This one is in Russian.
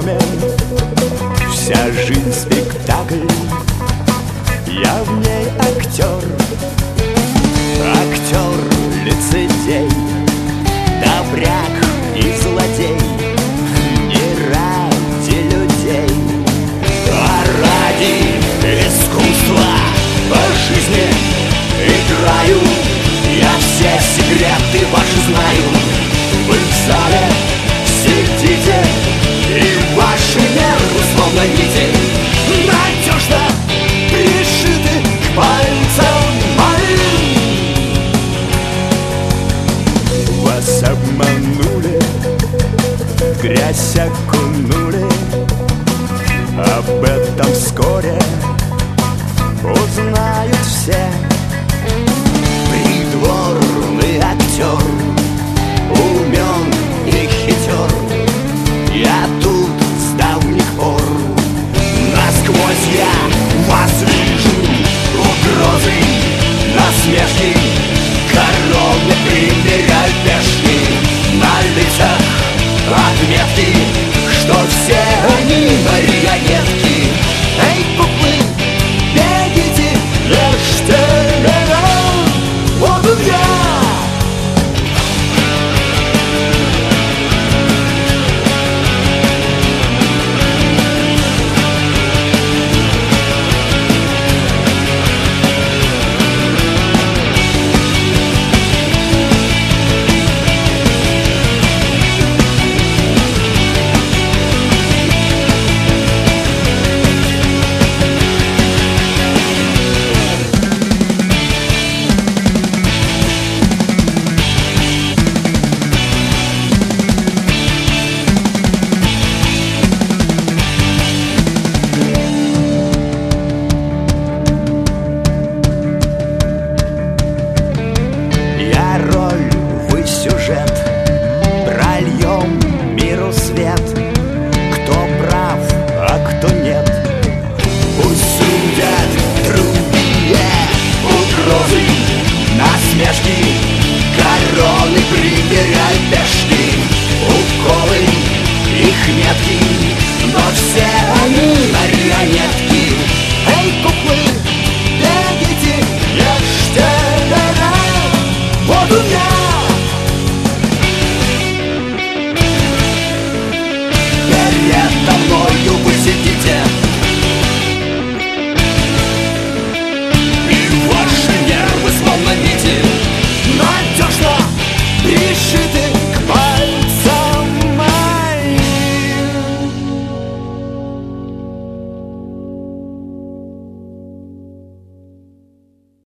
доме. Вся жизнь спектакль, я в ней актер. Актер, лицедей, добряк и злодей. Не ради людей, а ради искусства. По жизни играю, я все секреты ваши знаю. Вы в зале сидите, и ваши нервы словно нити надежно пришиты к пальцам моим. Вас обманули, в грязь окунули. Об этом вскоре узнают все. Придворный актер, умен и хитер. Я тут с давних пор. Насквозь я вас вижу, угрозы, насмешки. Короны примеряют пешки, на лицах отметки, что все они марионетки. Эй, куклы, бегите, ешьте меня, вот он я. Прольем миру свет, кто прав, а кто нет. Пусть судят другие угрозы, насмешки. Короны примеряют пешки, уколы их метки, но все они марионетки. Эй, куклы, бегите, ешьте меня, вот у меня.